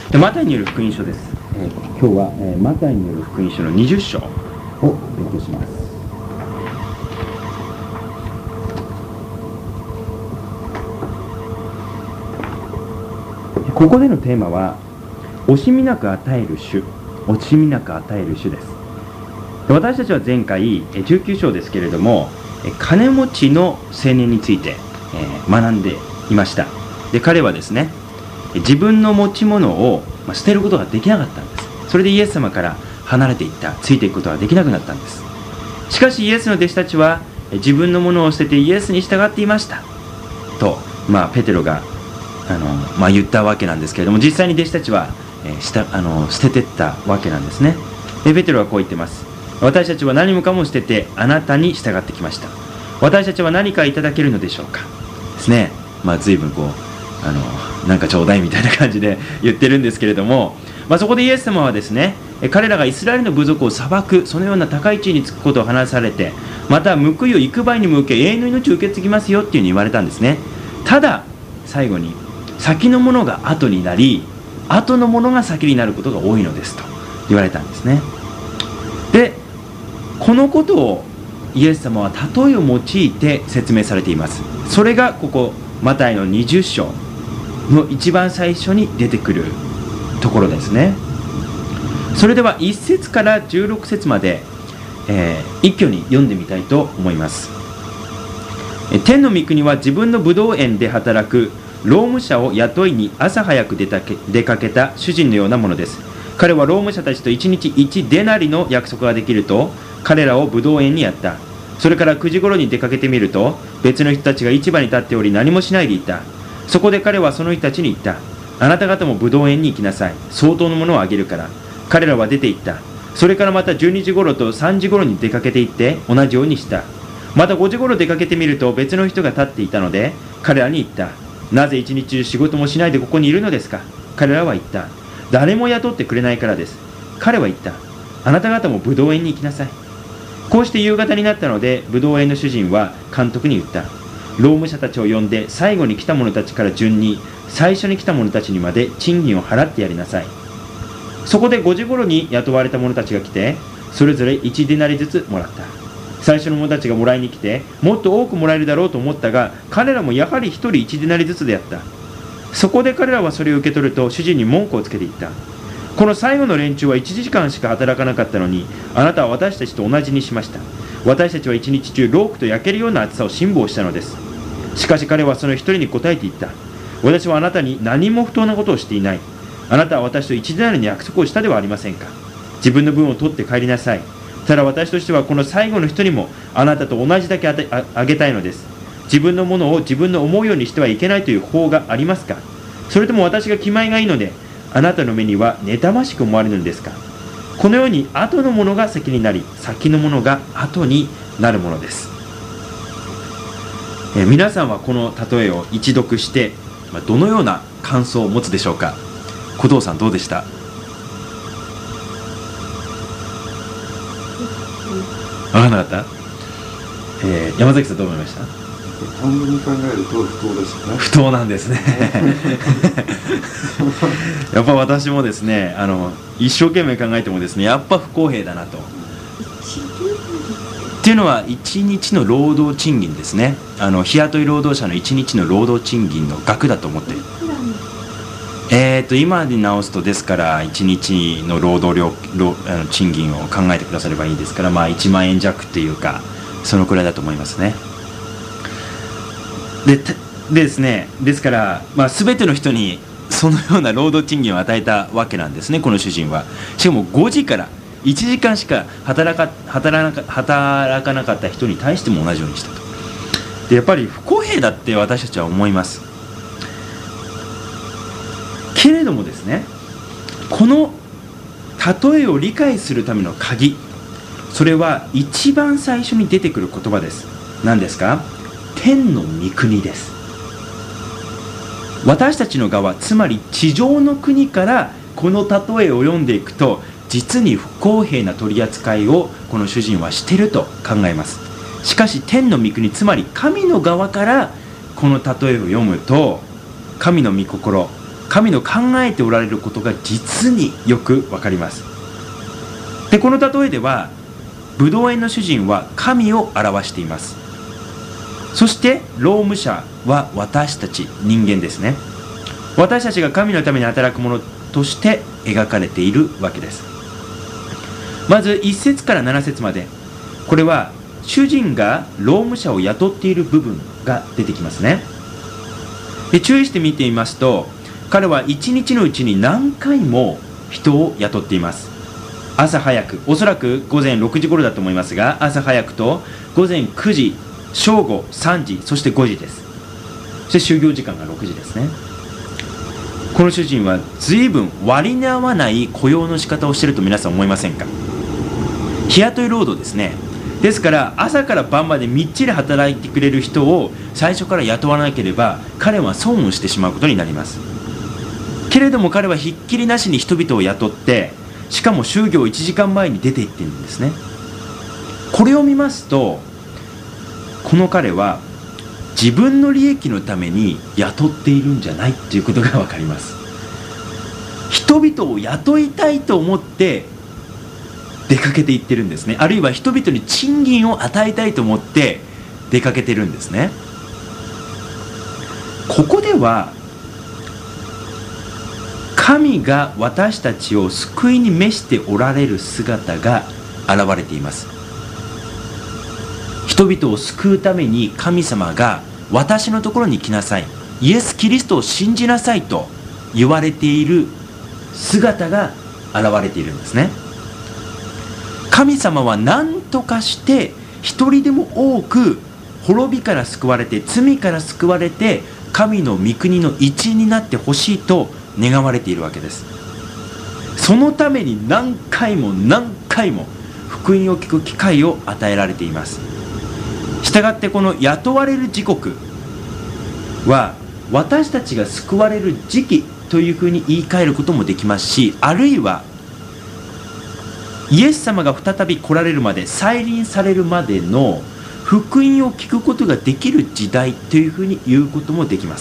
でマタイによる福音書です。今日は、マタイによる福音書の20章を勉強します。ここでのテーマは惜しみなく与える主、惜しみなく与える主です。私たちは前回19章ですけれども、金持ちの青年について学んでいました。で彼はですね、自分の持ち物を捨てることができなかったんです。それでイエス様から離れていった、ついていくことができなくなったんです。しかしイエスの弟子たちは自分のものを捨ててイエスに従っていましたと、ペテロが言ったわけなんですけれども、実際に弟子たちは捨てていったわけなんですね。でペテロはこう言ってます。私たちは何もかも捨ててあなたに従ってきました。私たちは何かいただけるのでしょうかですね。随分なんかちょうだいみたいな感じで言ってるんですけれども、そこでイエス様はですね、彼らがイスラエルの部族を裁く、そのような高い地位につくことを話されて、また報いを幾倍にも受け永遠の命を受け継ぎますよっていうふうに言われたんですね。ただ最後に先のものが後になり、後のものが先になることが多いのですと言われたんですね。でこのことをイエス様は例えを用いて説明されています。それがここマタイの20章の一番最初に出てくるところですね。それでは1節から16節まで、一挙に読んでみたいと思います。天の御国は自分のブドウ園で働く労務者を雇いに朝早く出かけた主人のようなものです。彼は労務者たちと1日1デナリの約束ができると彼らをブドウ園にやった。それから9時頃に出かけてみると別の人たちが市場に立っており何もしないでいた。そこで彼はその人たちに言った。あなた方もブドウ園に行きなさい。相当のものをあげるから。彼らは出て行った。それからまた12時頃と3時頃に出かけて行って同じようにした。また5時頃出かけてみると別の人が立っていたので彼らに言った。なぜ一日中仕事もしないでここにいるのですか。彼らは言った。誰も雇ってくれないからです。彼は言った。あなた方もブドウ園に行きなさい。こうして夕方になったのでブドウ園の主人は監督に言った。労務者たちを呼んで最後に来た者たちから順に最初に来た者たちにまで賃金を払ってやりなさい。そこで5時頃に雇われた者たちが来てそれぞれ1デナリずつもらった。最初の者たちがもらいに来てもっと多くもらえるだろうと思ったが彼らもやはり1人1デナリずつであった。そこで彼らはそれを受け取ると主人に文句をつけていった。この最後の連中は1時間しか働かなかったのにあなたは私たちと同じにしました。私たちは一日中ロークと焼けるような暑さを辛抱したのです。しかし彼はその一人に答えて言った。私はあなたに何も不当なことをしていない。あなたは私と1デナリの約束をしたではありませんか。自分の分を取って帰りなさい。ただ私としてはこの最後の人にもあなたと同じだけあげたいのです。自分のものを自分の思うようにしてはいけないという法がありますか。それとも私が気前がいいのであなたの目には妬ましく思われるのですか。このように後のものが先になり先のものが後になるものです。皆さんはこの例えを一読してどのような感想を持つでしょうか。小藤さんどうでした？分からなかった？山崎さんどう思いました？ 単純に考えると不当ですね。 不当なんですねやっぱ私もですね一生懸命考えてもですねやっぱ不公平だなと。っていうのは1日の労働賃金ですね。日雇い労働者の1日の労働賃金の額だと思って今に直すとですから1日の労働賃金を考えてくださればいいですから、1万円弱っていうかそのくらいだと思いますね。でですね、ですから、全ての人にそのような労働賃金を与えたわけなんですね、この主人は。しかも5時から1時間しか働かなかった人に対しても同じようにしたと。でやっぱり不公平だって私たちは思います。けれどもですね、この例えを理解するための鍵、それは一番最初に出てくる言葉です。何ですか？天の御国です。私たちの側、つまり地上の国からこの例えを読んでいくと実に不公平な取り扱いをこの主人はしていると考えます。しかし天の御国、つまり神の側からこの例えを読むと神の御心、 神の考えておられることが実によくわかります。で、この例えではブドウ園の主人は神を表しています。そして労務者は私たち人間ですね。私たちが神のために働くものとして描かれているわけです。まず1節から7節まで、これは主人が労務者を雇っている部分が出てきますね。で、注意して見てみますと、彼は1日のうちに何回も人を雇っています。朝早く、おそらく午前6時頃だと思いますが、朝早くと午前9時、正午、3時、そして5時です。そして就業時間が6時ですね。この主人は随分割に合わない雇用の仕方をしていると皆さん思いませんか？日雇い労働ですね。ですから朝から晩までみっちり働いてくれる人を最初から雇わなければ彼は損をしてしまうことになります。けれども彼はひっきりなしに人々を雇って、しかも就業1時間前に出て行っているんですね。これを見ますと、この彼は自分の利益のために雇っているんじゃないということが分かります。人々を雇いたいと思って出かけていってるんですね。あるいは人々に賃金を与えたいと思って出かけてるんですね。ここでは神が私たちを救いに召しておられる姿が現れています。人々を救うために神様が私のところに来なさい、イエス・キリストを信じなさいと言われている姿が現れているんですね。神様は何とかして一人でも多く滅びから救われて、罪から救われて神の御国の一員になってほしいと願われているわけです。そのために何回も何回も福音を聞く機会を与えられています。したがってこの雇われる時刻は私たちが救われる時期というふうに言い換えることもできますし、あるいはイエス様が再び来られるまで、再臨されるまでの福音を聞くことができる時代というふうに言うこともできます。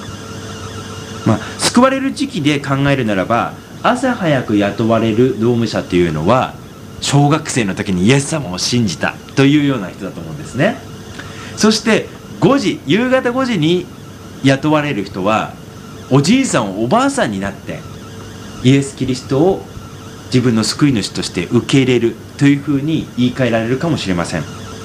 救われる時期で考えるならば、朝早く雇われる労務者というのは小学生の時にイエス様を信じたというような人だと思うんですね。そして夕方5時に雇われる人はおじいさんおばあさんになってイエス・キリストを自分の救い主として受け入れるというふうに言い換えられるかもしれません。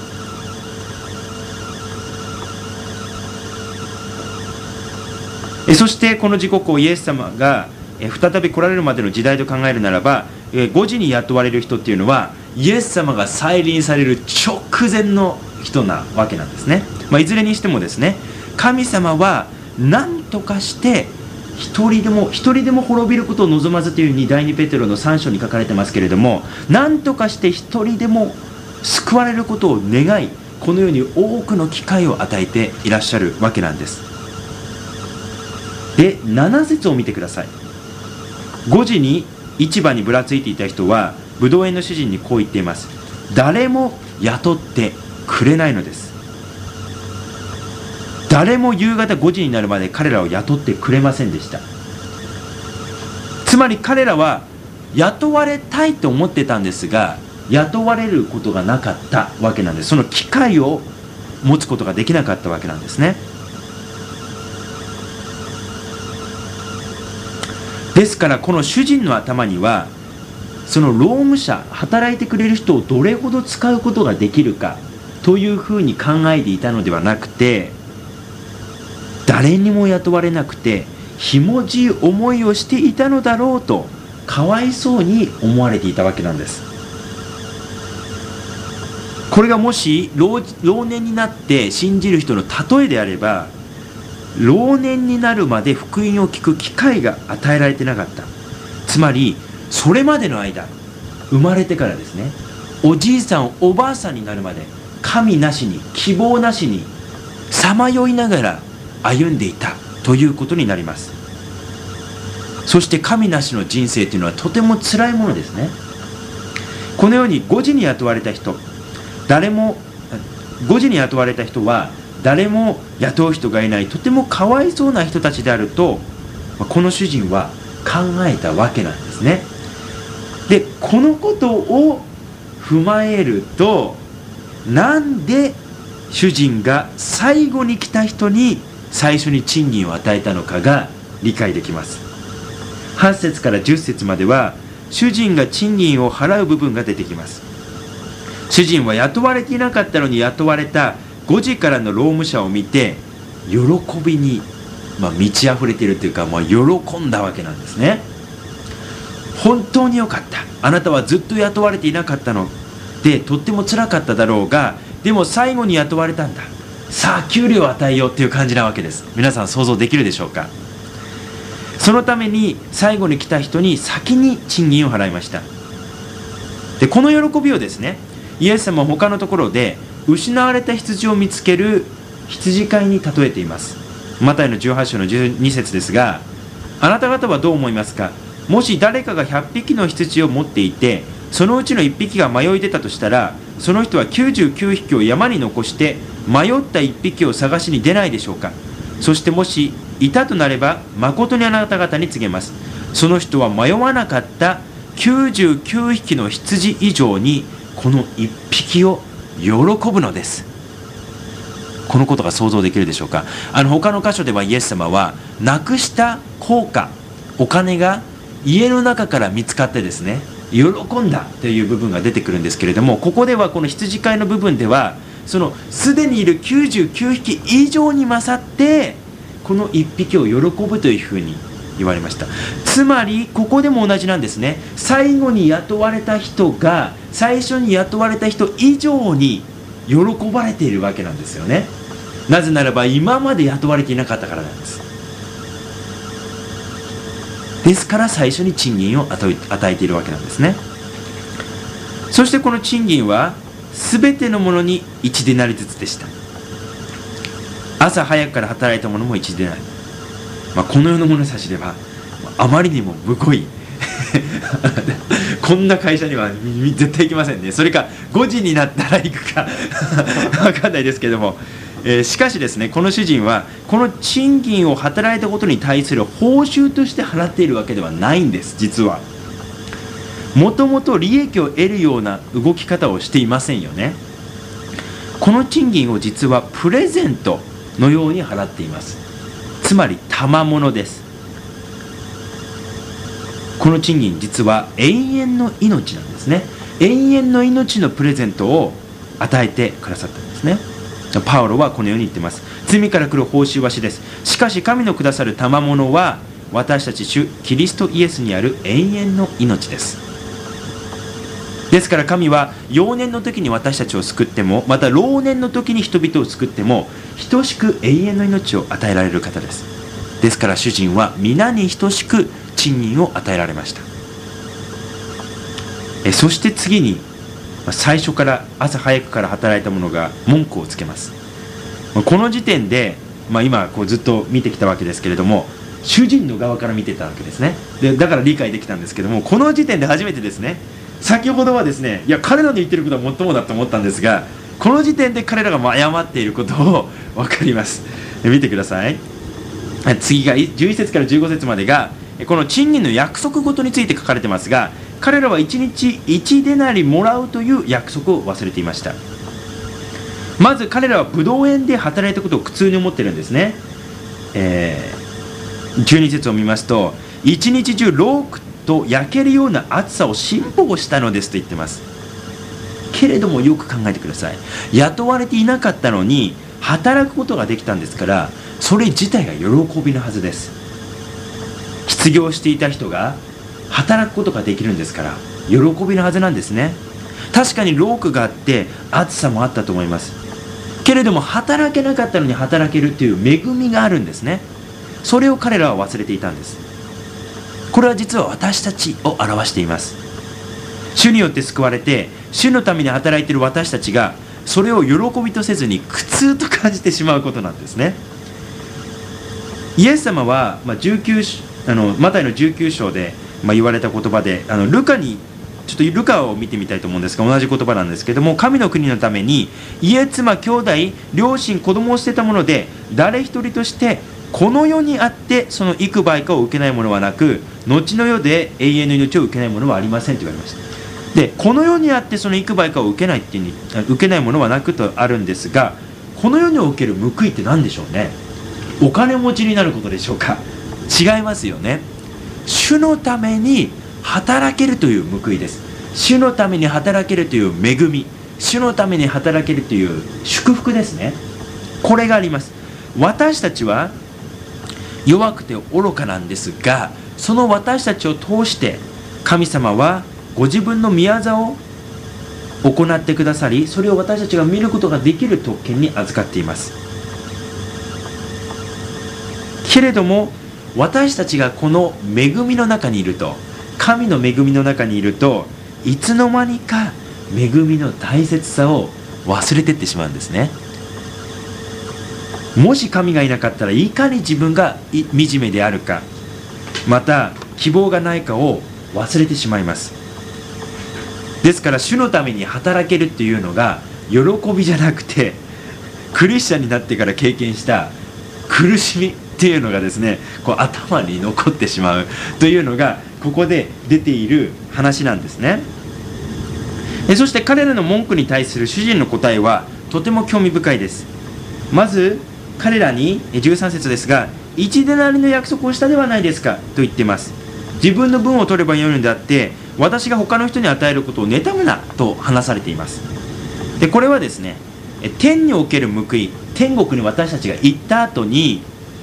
そしてこの時刻をイエス様が再び来られるまでの時代と考えるならば、5時に雇われる人っていうのはイエス様が再臨される直前の人なわけなんですね。いずれにしてもですね、神様は何とかして一人でも滅びることを望まずというふうに第2ペテロの3章に書かれてますけれども、何とかして一人でも救われることを願い、このように多くの機会を与えていらっしゃるわけなんです。で、7節を見てください。5時に市場にぶらついていた人はブドウ園の主人にこう言っています。誰も雇ってくれないのです。誰も夕方5時になるまで彼らを雇ってくれませんでした。つまり彼らは雇われたいと思ってたんですが、雇われることがなかったわけなんです。その機会を持つことができなかったわけなんですね。ですからこの主人の頭には、その労務者、働いてくれる人をどれほど使うことができるかというふうに考えていたのではなくて、誰にも雇われなくてひもじい思いをしていたのだろうと、かわいそうに思われていたわけなんです。これがもし 老年になって信じる人の例えであれば、老年になるまで福音を聞く機会が与えられてなかった。つまりそれまでの間、生まれてからですね、おじいさんおばあさんになるまで神なしに希望なしにさまよいながら歩んでいたということになります。そして神なしの人生というのはとても辛いものですね。このように5時に雇われた人は誰も雇う人がいない、とてもかわいそうな人たちであるとこの主人は考えたわけなんですね。でこのことを踏まえると、なんで主人が最後に来た人に最初に賃金を与えたのかが理解できます。8節から10節までは主人が賃金を払う部分が出てきます。主人は雇われていなかったのに雇われた5時からの労務者を見て喜びに、満ち溢れているというか、喜んだわけなんですね。本当によかった。あなたはずっと雇われていなかったのでとっても辛かっただろうが、でも最後に雇われたんだ。さあ給料を与えようっていう感じなわけです。皆さん想像できるでしょうか。そのために最後に来た人に先に賃金を払いました。でこの喜びをですね、イエス様は他のところで失われた羊を見つける羊飼いに例えています。マタイの18章の12節ですが、あなた方はどう思いますか。もし誰かが100匹の羊を持っていて、そのうちの1匹が迷い出たとしたら、その人は99匹を山に残して迷った1匹を探しに出ないでしょうか。そしてもしいたとなれば、誠にあなた方に告げます。その人は迷わなかった99匹の羊以上にこの1匹を喜ぶのです。このことが想像できるでしょうか。他の箇所ではイエス様はなくした硬貨、お金が家の中から見つかってですね、喜んだという部分が出てくるんですけれども、ここではこの羊飼いの部分ではそのすでにいる99匹以上に勝ってこの1匹を喜ぶというふうに言われました。つまりここでも同じなんですね。最後に雇われた人が最初に雇われた人以上に喜ばれているわけなんですよね。なぜならば今まで雇われていなかったからなんです。ですから最初に賃金を与えているわけなんですね。そしてこの賃金は全てのものに1デナリずつでした。朝早くから働いたものも1デナリ、この世の物差しではあまりにもむごいこんな会社には絶対行きませんね。それか5時になったら行くか分かんないですけども、しかしですね、この主人はこの賃金を働いたことに対する報酬として払っているわけではないんです。実はもともと利益を得るような動き方をしていませんよね。この賃金を実はプレゼントのように払っています。つまり賜物です。この賃金実は永遠の命なんですね。永遠の命のプレゼントを与えてくださったんですね。パウロはこのように言っています。罪から来る報酬は死です。しかし神のくださる賜物は私たち主キリストイエスにある永遠の命です。ですから神は幼年の時に私たちを救っても、また老年の時に人々を救っても等しく永遠の命を与えられる方です。ですから主人は皆に等しく賃金を与えられました。そして次に最初から朝早くから働いた者が文句をつけます。この時点で、今ずっと見てきたわけですけれども、主人の側から見てたわけですね。だから理解できたんですけども、この時点で初めてですね、先ほどはですね、いや彼らの言ってることはもっともだと思ったんですが、この時点で彼らが誤っていることを分かります。見てください。次が11節から15節までがこの賃金の約束事について書かれてますが、彼らは1日1デナリもらうという約束を忘れていました。まず彼らはブドウ園で働いたことを苦痛に思っているんですね。12節を見ますと、一日中ロークと焼けるような暑さを辛抱したのですと言ってます。けれどもよく考えてください。雇われていなかったのに働くことができたんですから、それ自体が喜びのはずです。失業していた人が働くことができるんですから喜びのはずなんですね。確かにロークがあって暑さもあったと思います。けれども働けなかったのに働けるという恵みがあるんですね。それを彼らは忘れていたんです。これは実は私たちを表しています。主によって救われて主のために働いている私たちがそれを喜びとせずに苦痛と感じてしまうことなんですね。イエス様は、マタイの19章で、言われた言葉でルカを見てみたいと思うんですが、同じ言葉なんですけども、神の国のために家、妻、兄弟、両親、子供を捨てたもので誰一人としてこの世にあってその幾倍かを受けないものはなく、後の世で永遠の命を受けないものはありませんと言われました。で、この世にあってその幾倍かを受けないっていう受けないものはなくとあるんですが、この世における報いって何でしょうね。お金持ちになることでしょうか。違いますよね。主のために働けるという報いです。主のために働けるという恵み、主のために働けるという祝福ですね。これがあります。私たちは弱くて愚かなんですが、その私たちを通して神様はご自分の御業を行ってくださり、それを私たちが見ることができる特権に預かっています。けれども私たちがこの恵みの中にいると、神の恵みの中にいると、いつの間にか恵みの大切さを忘れていってしまうんですね。もし神がいなかったらいかに自分が惨めであるか、また希望がないかを忘れてしまいます。ですから主のために働けるっていうのが喜びじゃなくて、クリスチャンになってから経験した苦しみっていうのがですね、こう頭に残ってしまうというのがここで出ている話なんですね。そして彼らの文句に対する主人の答えはとても興味深いです。まず彼らに13節ですが、1デナリの約束をしたではないですかと言っています。自分の分を取ればよいのであって、私が他の人に与えることを妬むなと話されています。で、これはですね、天における報い、天国に私たちが行った後に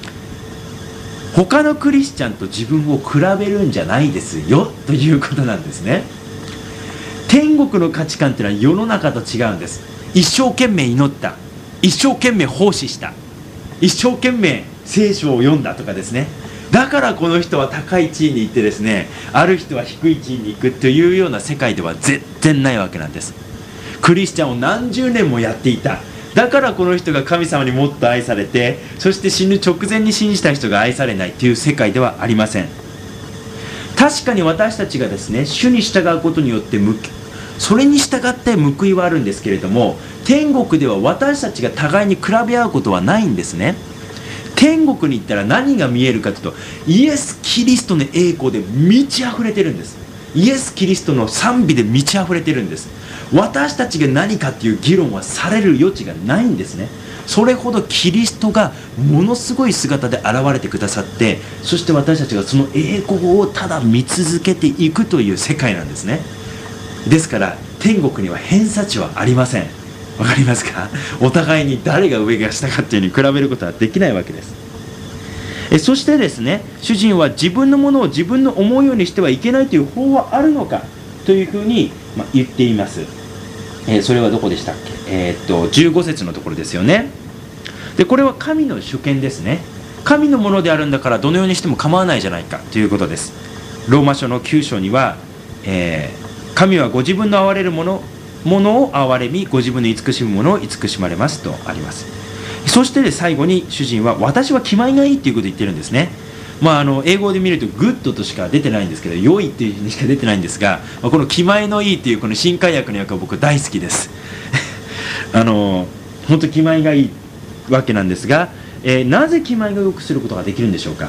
他のクリスチャンと自分を比べるんじゃないですよということなんですね。天国の価値観っていうのは世の中と違うんです。一生懸命祈った、一生懸命奉仕した、一生懸命聖書を読んだとかですね、だからこの人は高い地位に行ってですね、ある人は低い地位に行くというような世界では絶対ないわけなんです。クリスチャンを何十年もやっていた、だからこの人が神様にもっと愛されて、そして死ぬ直前に信じた人が愛されないという世界ではありません。確かに私たちがですね、主に従うことによってそれに従って報いはあるんですけれども、天国では私たちが互いに比べ合うことはないんですね。天国に行ったら何が見えるかというと、イエス・キリストの栄光で満ち溢れてるんです。イエス・キリストの賛美で満ち溢れてるんです。私たちが何かっていう議論はされる余地がないんですね。それほどキリストがものすごい姿で現れてくださって、そして私たちがその栄光をただ見続けていくという世界なんですね。ですから天国には偏差値はありません。わかりますか？お互いに誰が上が下かっていうのに比べることはできないわけです。そしてですね、主人は自分のものを自分の思うようにしてはいけないという法はあるのかというふうに言っています。それはどこでしたっけ？15節のところですよね。で、これは神の主権ですね。神のものであるんだからどのようにしても構わないじゃないかということです。ローマ書の9章には、神はご自分の憐れるものを憐れみ、ご自分の慈しむものを慈しまれますとあります。そして最後に主人は私は気前がいいということを言ってるんですね。英語で見るとグッドとしか出てないんですけど、良いっていうふうにしか出てないんですが、この気前のいいというこの新海訳の訳は僕大好きです本当気前がいいわけなんですが、なぜ気前が良くすることができるんでしょうか。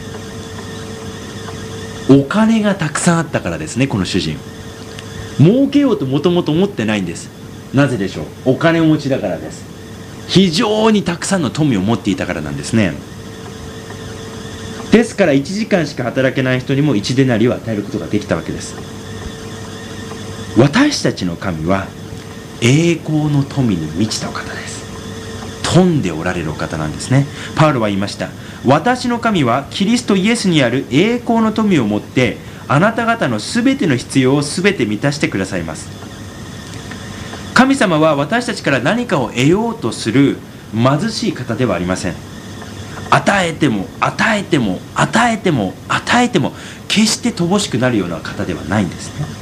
お金がたくさんあったからですね。この主人儲けようともともと思ってないんです。なぜでしょう。お金持ちだからです。非常にたくさんの富を持っていたからなんですね。ですから1時間しか働けない人にも1デナリを与えることができたわけです。私たちの神は栄光の富に満ちたお方です。富んでおられるお方なんですね。パウロは言いました。私の神はキリストイエスにある栄光の富をもってあなた方のすべての必要をすべて満たしてくださいます。神様は私たちから何かを得ようとする貧しい方ではありません。与えても与えても与えても与えても決して乏しくなるような方ではないんですね。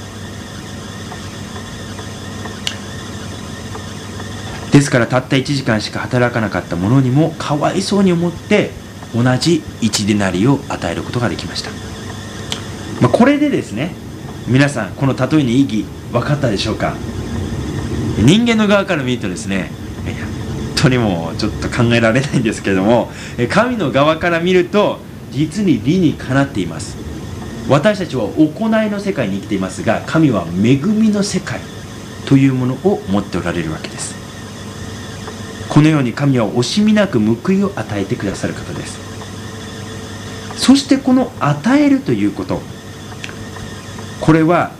ですからたった1時間しか働かなかった者にもかわいそうに思って同じ1デナリを与えることができました。これでですね、皆さんこの例えの意義分かったでしょうか。人間の側から見るとですね、 当にもうちょっと考えられないんですけれども、神の側から見ると実に理にかなっています。私たちは行いの世界に生きていますが、神は恵みの世界というものを持っておられるわけです。このように神は惜しみなく報いを与えてくださる方です。そしてこの与えるということ、これは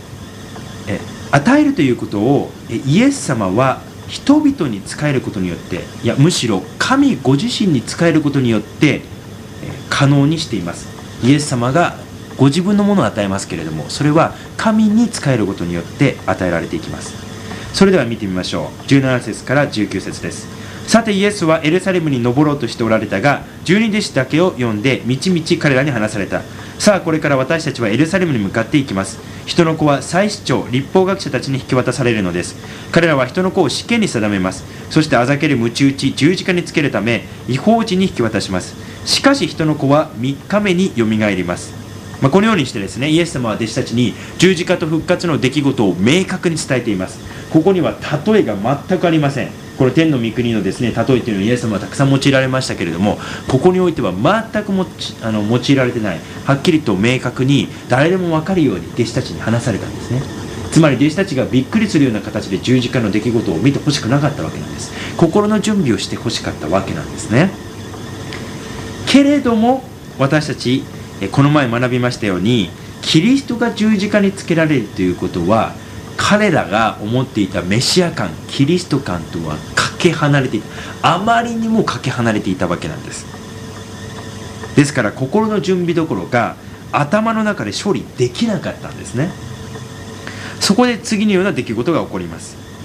与えるということをイエス様は人々に仕えることによって、いやむしろ神ご自身に仕えることによって可能にしています。イエス様がご自分のものを与えますけれども、それは神に仕えることによって与えられていきます。それでは見てみましょう。17節から19節です。さてイエスはエルサレムに登ろうとしておられたが、12弟子だけを呼んでみちみち彼らに話された。さあこれから私たちはエルサレムに向かっていきます。人の子は祭司長、律法学者たちに引き渡されるのです。彼らは人の子を死刑に定めます。そしてあざける鞭打ち、十字架につけるため違法人に引き渡します。しかし人の子は3日目によみがえります。このようにしてですね、イエス様は弟子たちに十字架と復活の出来事を明確に伝えています。ここには例えが全くありません。この天の御国のですね、例えというのをイエス様はたくさん用いられましたけれども、ここにおいては全く用いられてない。はっきりと明確に誰でも分かるように弟子たちに話されたんですね。つまり弟子たちがびっくりするような形で十字架の出来事を見てほしくなかったわけなんです。心の準備をしてほしかったわけなんですね。けれども私たちこの前学びましたように、キリストが十字架につけられるということは、彼らが思っていたメシア感、キリスト感とはかけ離れていた。あまりにもかけ離れていたわけなんです。ですから心の準備どころか頭の中で処理できなかったんですね。そこで次のような出来事が起こります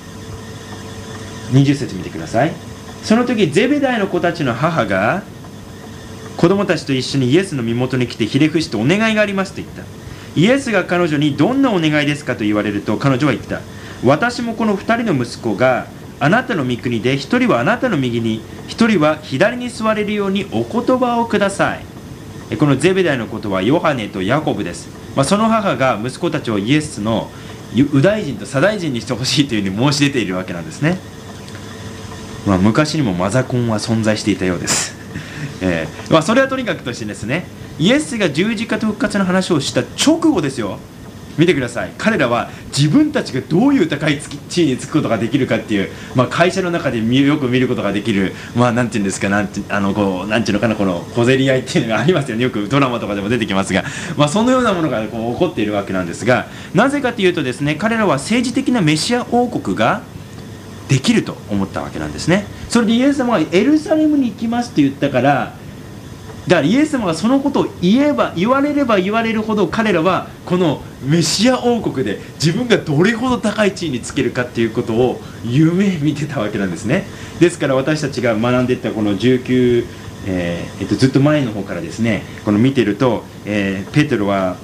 。20節見てください。その時ゼベダイの子たちの母が子供たちと一緒にイエスの身元に来てひれ伏してお願いがありますと言った。イエスが彼女にどんなお願いですかと言われると、彼女は言った。私もこの2人の息子があなたの御国で、1人はあなたの右に1人は左に座れるようにお言葉をください。このゼベダイのことはヨハネとヤコブです。その母が息子たちをイエスの右大臣と左大臣にしてほしいというふうに申し出ているわけなんですね。昔にもマザコンは存在していたようですそれはとにかくとしてですね、イエスが十字架と復活の話をした直後ですよ。見てください。彼らは自分たちがどういう高い地位につくことができるかっていう、会社の中でよく見ることができる、なんていうんですか、なんていうのかな、この小競り合いっていうのがありますよね。よくドラマとかでも出てきますが、そのようなものが起こっているわけなんですが、なぜかというとですね、彼らは政治的なメシア王国ができると思ったわけなんですね。それでイエス様がエルサレムに行きますと言ったから、だからイエス様がそのことを言われれば言われるほど、彼らはこのメシア王国で自分がどれほど高い地位につけるかっていうことを夢見てたわけなんですね。ですから私たちが学んでいったこの19、ずっと前の方からですね、この見てると、ペテロは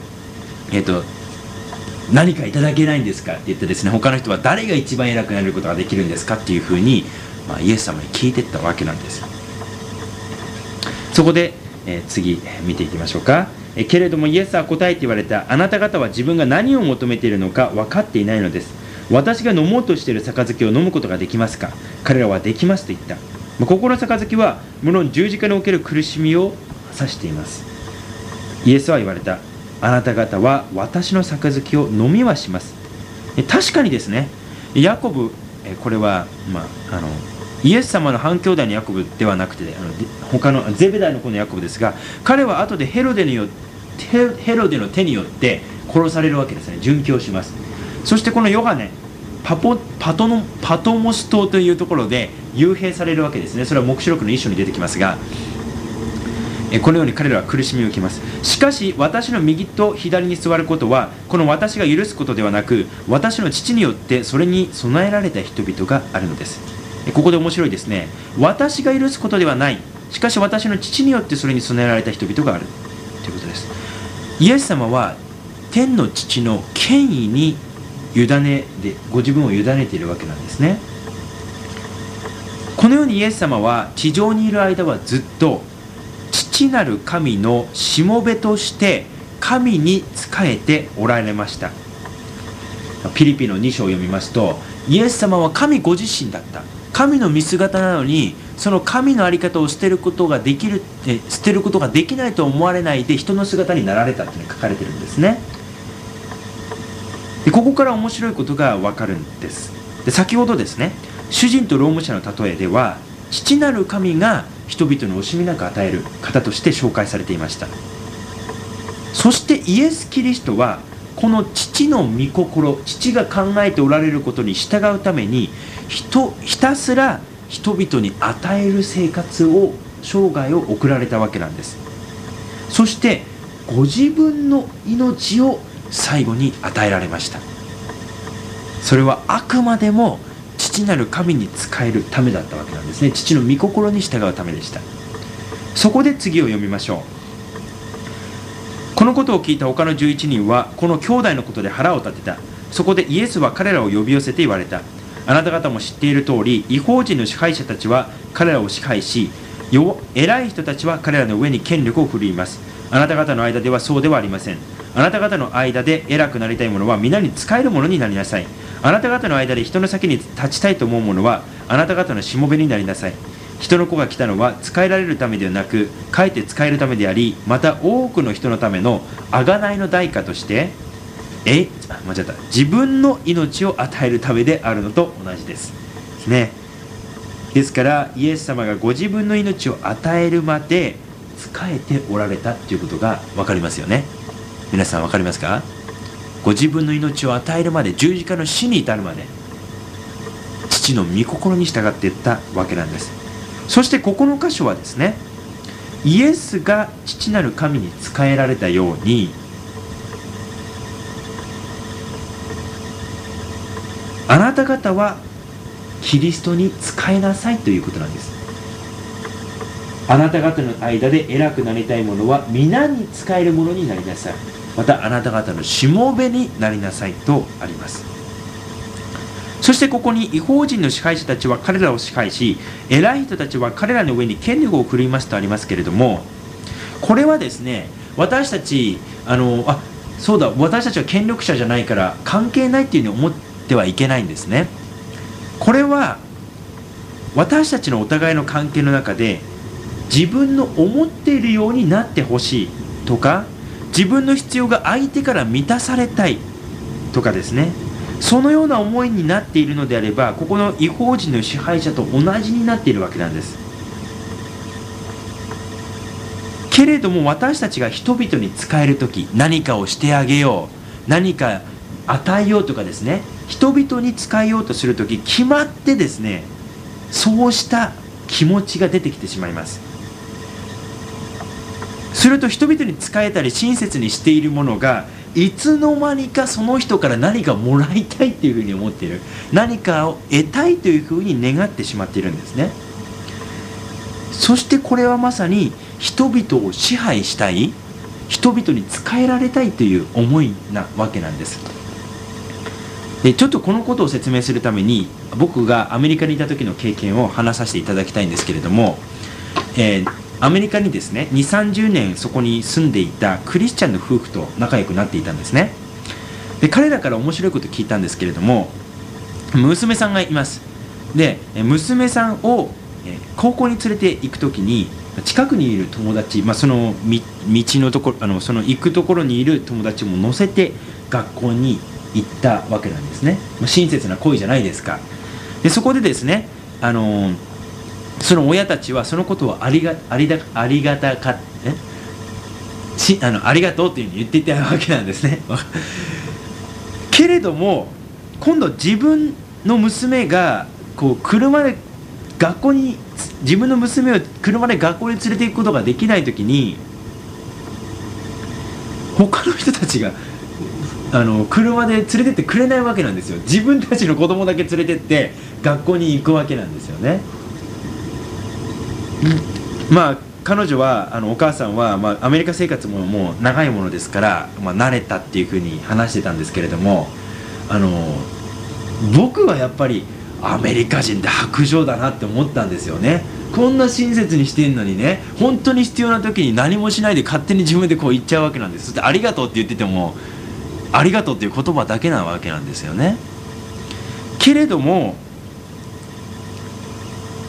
何かいただけないんですかって言ってですね、他の人は誰が一番偉くなることができるんですかっていうふうに、イエス様に聞いていったわけなんです。そこで、次見ていきましょうか。けれどもイエスは答えて言われた。あなた方は自分が何を求めているのか分かっていないのです。私が飲もうとしている杯を飲むことができますか。彼らはできますと言った。ここの杯は無論十字架における苦しみを指しています。イエスは言われた。あなた方は私の杯を飲みはします。確かにですね、ヤコブ、これは、イエス様の半兄弟のヤコブではなくて、他のゼベダイの子のヤコブですが、彼は後でヘロデの手によって殺されるわけですね。殉教します。そしてこのヨハネ、パトモス島というところで幽閉されるわけですね。それは黙示録の一章に出てきますが、このように彼らは苦しみを受けます。しかし私の右と左に座ることはこの私が許すことではなく、私の父によってそれに備えられた人々があるのです。ここで面白いですね。私が許すことではない、しかし私の父によってそれに備えられた人々があるということです。イエス様は天の父の権威にご自分を委ねているわけなんですね。このようにイエス様は地上にいる間はずっと父なる神のしもべとして神に仕えておられました。ピリピの2章を読みますと、イエス様は神ご自身だった。 神の見姿なのに、その神の在り方を捨てることができないと思われないで人の姿になられたっていうのが書かれてるんですね。でここから面白いことが分かるんです。で先ほどですね、主人と労務者の例えでは、父なる神が人々に惜しみなく与える方として紹介されていました。そしてイエス・キリストはこの父の御心、父が考えておられることに従うためにひたすら人々に与える生活を、生涯を送られたわけなんです。そしてご自分の命を最後に与えられました。それはあくまでも父なる神に仕えるためだったわけなんですね。父の御心に従うためでした。そこで次を読みましょう。このことを聞いた他の11人はこの兄弟のことで腹を立てた。そこでイエスは彼らを呼び寄せて言われた。あなた方も知っている通り、異邦人の支配者たちは彼らを支配し、偉い人たちは彼らの上に権力を振るいます。あなた方の間ではそうではありません。あなた方の間で偉くなりたい者は皆に仕える者になりなさい。あなた方の間で人の先に立ちたいと思う者はあなた方のしもべになりなさい。人の子が来たのは仕えられるためではなく、かえって仕えるためであり、また多くの人のための贖いの代価として自分の命を与えるためであるのと同じですね。ですからイエス様がご自分の命を与えるまで仕えておられたということが分かりますよね。皆さん分かりますか？ご自分の命を与えるまで、十字架の死に至るまで父の御心に従っていったわけなんです。そしてここの箇所はですね、イエスが父なる神に仕えられたように、あなた方はキリストに仕えなさいということなんです。あなた方の間で偉くなりたい者は皆に仕える者になりなさい。またあなた方のしもべになりなさいとあります。そしてここに異邦人の支配者たちは彼らを支配し、偉い人たちは彼らの上に権力を振るいますとありますけれども、これはですね、私たち私たちは権力者じゃないから関係ないっていうふうに思ってはいけないんですね。これは私たちのお互いの関係の中で、自分の思っているようになってほしいとか、自分の必要が相手から満たされたいとかですね、そのような思いになっているのであれば、ここの異邦人の支配者と同じになっているわけなんです。けれども私たちが人々に仕えるとき、何かをしてあげよう、何か与えようとかですね、人々に仕えようとするとき、決まってですね、そうした気持ちが出てきてしまいます。すると人々に仕えたり親切にしているものが、いつの間にかその人から何かもらいたいというふうに思っている、何かを得たいというふうに願ってしまっているんですね。そしてこれはまさに人々を支配したい、人々に仕えられたいという思いなわけなんです。でちょっとこのことを説明するために、僕がアメリカにいた時の経験を話させていただきたいんですけれども、アメリカにですね、2、30年そこに住んでいたクリスチャンの夫婦と仲良くなっていたんですね。で彼らから面白いことを聞いたんですけれども、娘さんがいます。で娘さんを高校に連れて行くときに、近くにいる友達、その道のところ、その行くところにいる友達も乗せて学校に行ったわけなんですね。親切な行為じゃないですか。でそこでですね、その親たちはそのことをありがとうというふうに言っていたわけなんですね。けれども今度自分の娘が車で学校に、自分の娘を車で学校に連れて行くことができないときに、他の人たちが車で連れてってくれないわけなんですよ。自分たちの子供だけ連れてって学校に行くわけなんですよね。彼女はお母さんは、アメリカ生活ももう長いものですから、慣れたっていうふうに話してたんですけれども、僕はやっぱりアメリカ人って薄情だなって思ったんですよね。こんな親切にしてんのにね、本当に必要な時に何もしないで勝手に自分で言っちゃうわけなんです。そしてありがとうって言ってても、ありがとうっていう言葉だけなわけなんですよね。けれども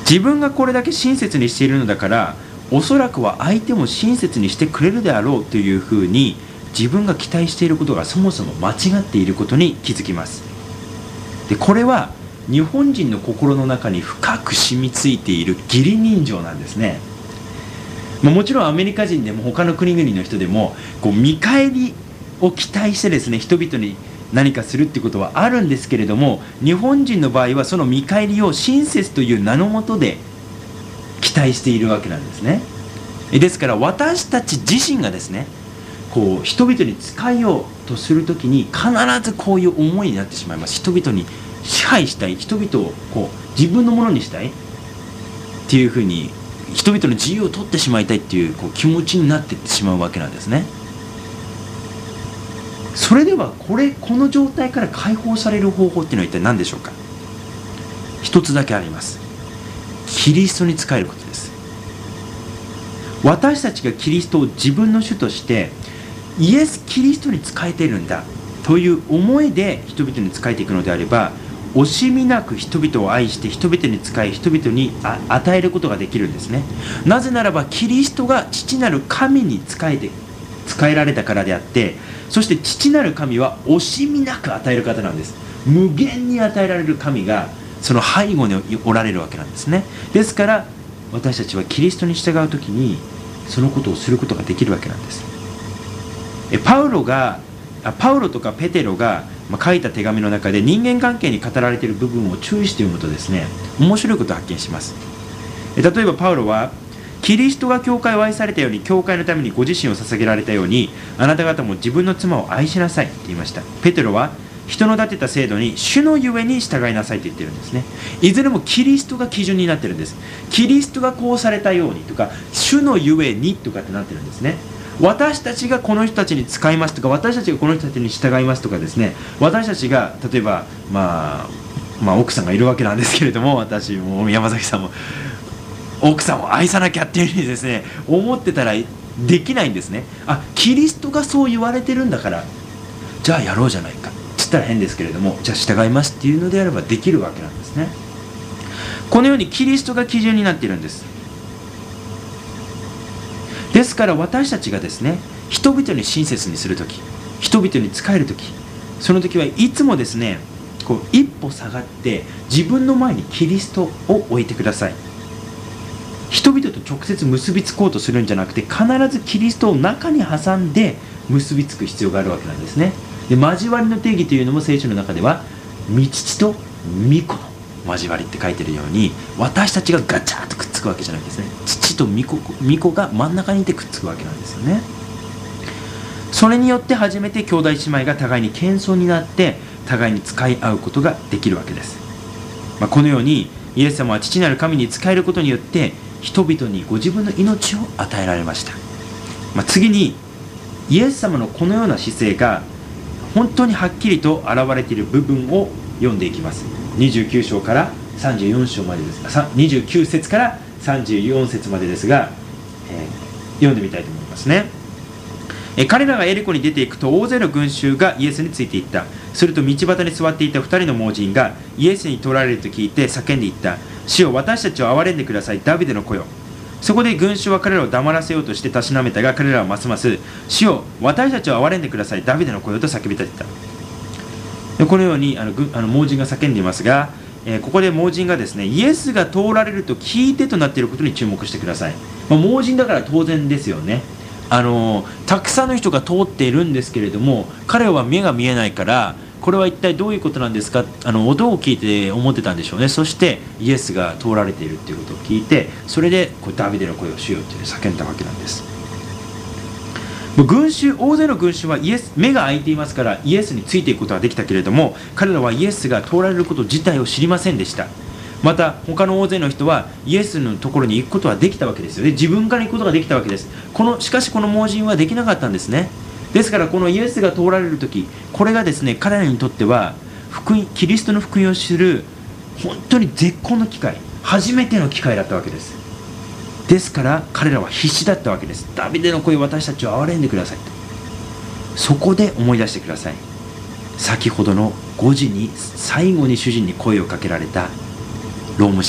自分がこれだけ親切にしているのだから、おそらくは相手も親切にしてくれるであろうというふうに、自分が期待していることがそもそも間違っていることに気づきます。でこれは日本人の心の中に深く染みついている義理人情なんですね。もちろんアメリカ人でも他の国々の人でも見返りを期待してですね、人々に何かするっていうことはあるんですけれども、日本人の場合はその見返りを親切という名のもとで期待しているわけなんですね。ですから私たち自身がですね、人々に仕えようとするときに必ずこういう思いになってしまいます。人々に支配したい、人々を自分のものにしたいっていうふうに、人々の自由を取ってしまいたいっていう、気持ちになっていってしまうわけなんですね。それではこの状態から解放される方法っていうのは一体何でしょうか。一つだけあります。キリストに仕えることです。私たちがキリストを自分の主としてイエス・キリストに仕えているんだという思いで人々に仕えていくのであれば、惜しみなく人々を愛して人々に仕え、人々に与えることができるんですね。なぜならばキリストが父なる神に仕えられたからであって、そして父なる神は惜しみなく与える方なんです。無限に与えられる神がその背後におられるわけなんですね。ですから私たちはキリストに従うときにそのことをすることができるわけなんです。パウロとかペテロが書いた手紙の中で人間関係に語られている部分を注意して読むとですね、面白いことを発見します。例えばパウロは、キリストが教会を愛されたように教会のためにご自身を捧げられたように、あなた方も自分の妻を愛しなさいと言いました。ペテロは、人の立てた制度に主のゆえに従いなさいと言ってるんですね。いずれもキリストが基準になってるんです。キリストがこうされたようにとか、主のゆえにとかってなってるんですね。私たちがこの人たちに使いますとか、私たちがこの人たちに従いますとかですね、私たちが例えば奥さんがいるわけなんですけれども、私も山崎さんも奥さんを愛さなきゃっていうふうにですね思ってたらできないんですね。キリストがそう言われてるんだからじゃあやろうじゃないかって言ったら変ですけれども、じゃあ従いますっていうのであればできるわけなんですね。このようにキリストが基準になっているんです。ですから私たちがですね、人々に親切にするとき、人々に仕えるとき、その時はいつもですね、一歩下がって自分の前にキリストを置いてください。人々と直接結びつこうとするんじゃなくて、必ずキリストを中に挟んで結びつく必要があるわけなんですね。で、交わりの定義というのも聖書の中では、御父と御子の交わりって書いてるように、私たちがガチャッとくっつくわけじゃないんですね。父と御子が真ん中にいてくっつくわけなんですよね。それによって初めて兄弟姉妹が互いに謙遜になって互いに使い合うことができるわけです。このようにイエス様は父なる神に仕えることによって人々にご自分の命を与えられました。次にイエス様のこのような姿勢が本当にはっきりと現れている部分を読んでいきます。29章から34章までですが、29節から34節までですが、読んでみたいと思いますね。彼らがエリコに出ていくと、大勢の群衆がイエスについていった。すると道端に座っていた2人の盲人がイエスに取られると聞いて叫んでいった。主よ、私たちを憐れんでください、ダビデの子よ。そこで群衆は彼らを黙らせようとしてたしなめたが、彼らはますます主よ、私たちを憐れんでください、ダビデの子よと叫び立てた。このように盲人が叫んでいますが、ここで盲人がですね、イエスが通られると聞いてとなっていることに注目してください。盲人だから当然ですよね。たくさんの人が通っているんですけれども、彼は目が見えないから、これは一体どういうことなんですか、音を聞いて思ってたんでしょうね。そしてイエスが通られているということを聞いて、それでダビデの声をしようと叫んだわけなんです。大勢の群衆は目が開いていますからイエスについていくことができたけれども、彼らはイエスが通られること自体を知りませんでした。また他の大勢の人はイエスのところに行くことはできたわけですよね。自分から行くことができたわけです。しかしこの盲人はできなかったんですね。ですからこのイエスが通られるとき、これがですね、彼らにとってはキリストの福音を知る本当に絶好の機会、初めての機会だったわけです。ですから彼らは必死だったわけです。ダビデの子よ、私たちを憐れんでくださいと。そこで思い出してください。先ほどの5時に最後に主人に声をかけられた労務者、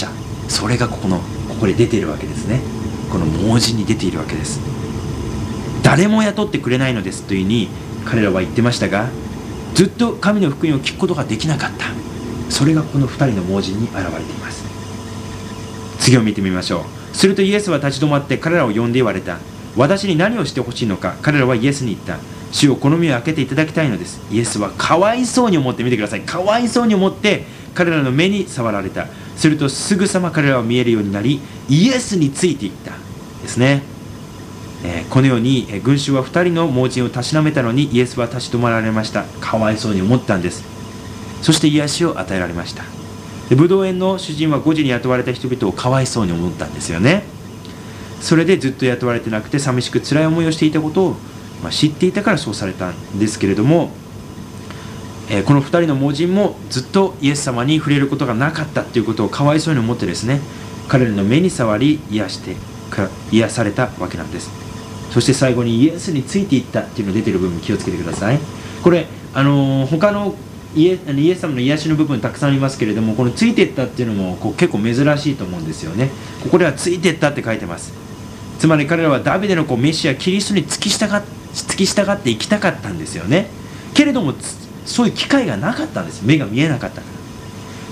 それがここで出ているわけですね。この盲人に出ているわけです。誰も雇ってくれないのですというふうに彼らは言ってましたが、ずっと神の福音を聞くことができなかった。それがこの2人の盲人に現れています。次を見てみましょう。するとイエスは立ち止まって彼らを呼んで言われた。私に何をしてほしいのか。彼らはイエスに言った。主をこの身を開けていただきたいのです。イエスはかわいそうに思って、見てください、かわいそうに思って彼らの目に触られた。するとすぐさま彼らは見えるようになり、イエスについていったですね。このように群衆は2人の盲人をたしなめたのに、イエスは立ち止まられました。かわいそうに思ったんです。そして癒しを与えられました。ブドウ園の主人は5時に雇われた人々をかわいそうに思ったんですよね。それでずっと雇われてなくて寂しく辛い思いをしていたことを、知っていたからそうされたんですけれども、この2人の盲人もずっとイエス様に触れることがなかったということをかわいそうに思ってですね、彼らの目に触り癒されたわけなんです。そして最後にイエスについていったっていうのが出ている部分、気をつけてください。これ他のイエス様の癒しの部分たくさんありますけれども、このついていったっていうのも結構珍しいと思うんですよね。ここではついていったって書いてます。つまり彼らはダビデのメシアキリストに付き従って生きたかったんですよね。けれどもそういう機会がなかったんです。目が見えなかったから。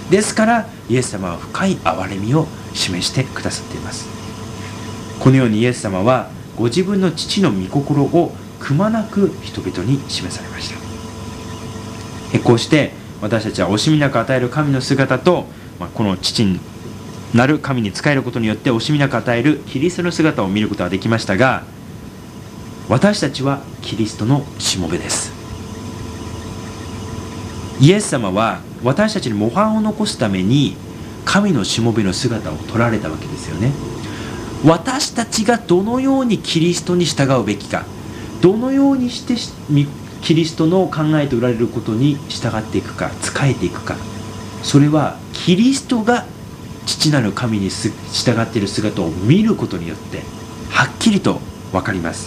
ですからイエス様は深い憐れみを示してくださっています。このようにイエス様はご自分の父の御心をくまなく人々に示されました。こうして私たちは惜しみなく与える神の姿と、この父になる神に仕えることによって惜しみなく与えるキリストの姿を見ることができましたが、私たちはキリストのしもべです。イエス様は私たちに模範を残すために神のしもべの姿を取られたわけですよね。私たちがどのようにキリストに従うべきか、どのようにしてキリストの考えておられることに従っていくか、仕えていくか、それはキリストが父なる神に従っている姿を見ることによってはっきりと分かります。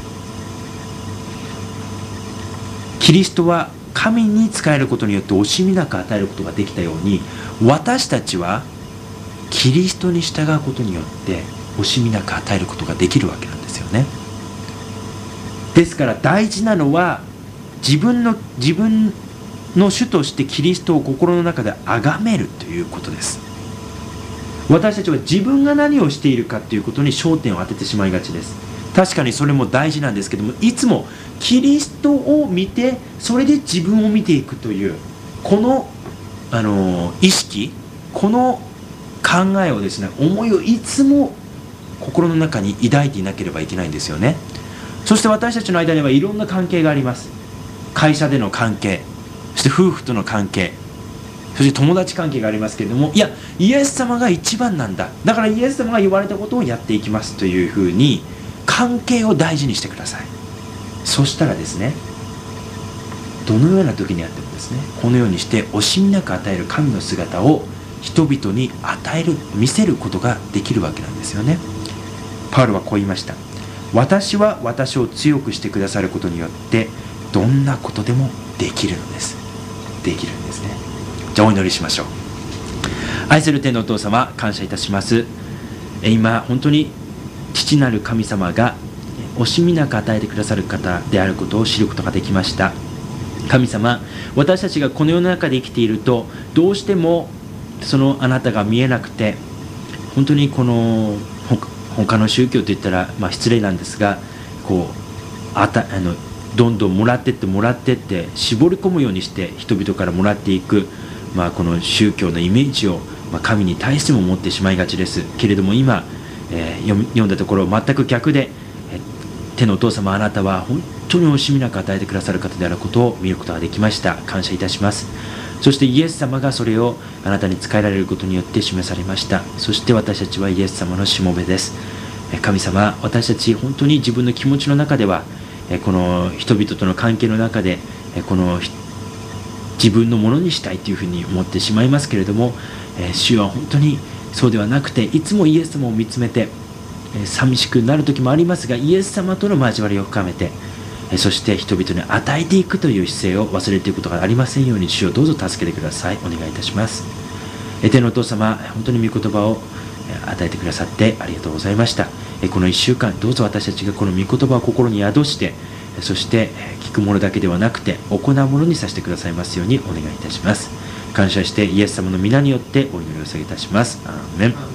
キリストは神に仕えることによって惜しみなく与えることができたように、私たちはキリストに従うことによって惜しみなく与えることができるわけなんですよね。ですから大事なのは自分の主としてキリストを心の中で崇めるということです。私たちは自分が何をしているかということに焦点を当ててしまいがちです。確かにそれも大事なんですけども、いつもキリストを見て、それで自分を見ていくというこの、意識、この考えをですね、思いをいつも心の中に抱いていなければいけないんですよね。そして私たちの間にはいろんな関係があります。会社での関係、そして夫婦との関係、そして友達関係がありますけれども、いやイエス様が一番なんだ、だからイエス様が言われたことをやっていきますというふうに関係を大事にしてください。そしたらですね、どのような時にあってもですね、このようにして惜しみなく与える神の姿を人々に見せることができるわけなんですよね。パウロはこう言いました。私は私を強くしてくださることによってどんなことでもできるんです。ね。じゃあお祈りしましょう。愛する天のお父様、感謝いたします。今本当に父なる神様が惜しみなく与えてくださる方であることを知ることができました。神様、私たちがこの世の中で生きているとどうしてもそのあなたが見えなくて、本当にこの他の宗教といったら、失礼なんですが、どんどんもらってって絞り込むようにして人々からもらっていく、この宗教のイメージを、神に対しても持ってしまいがちですけれども、今、読んだところ全く逆で、天のお父様、あなたは本当に惜しみなく与えてくださる方であることを見ることができました。感謝いたします。そしてイエス様がそれをあなたに仕えられることによって示されました。そして私たちはイエス様のしもべです。神様、私たち本当に自分の気持ちの中では、この人々との関係の中でこの自分のものにしたいというふうに思ってしまいますけれども、主は本当にそうではなくて、いつもイエス様を見つめて寂しくなる時もありますが、イエス様との交わりを深めて、そして人々に与えていくという姿勢を忘れていくことがありませんように、主をどうぞ助けてください。お願いいたします。天のお父様、本当に御言葉を与えてくださってありがとうございました。この1週間どうぞ私たちがこの御言葉を心に宿して、そして聞くものだけではなくて行うものにさせてくださいますようにお願いいたします。感謝してイエス様の皆によってお祈りを捧げいたします。アーメン。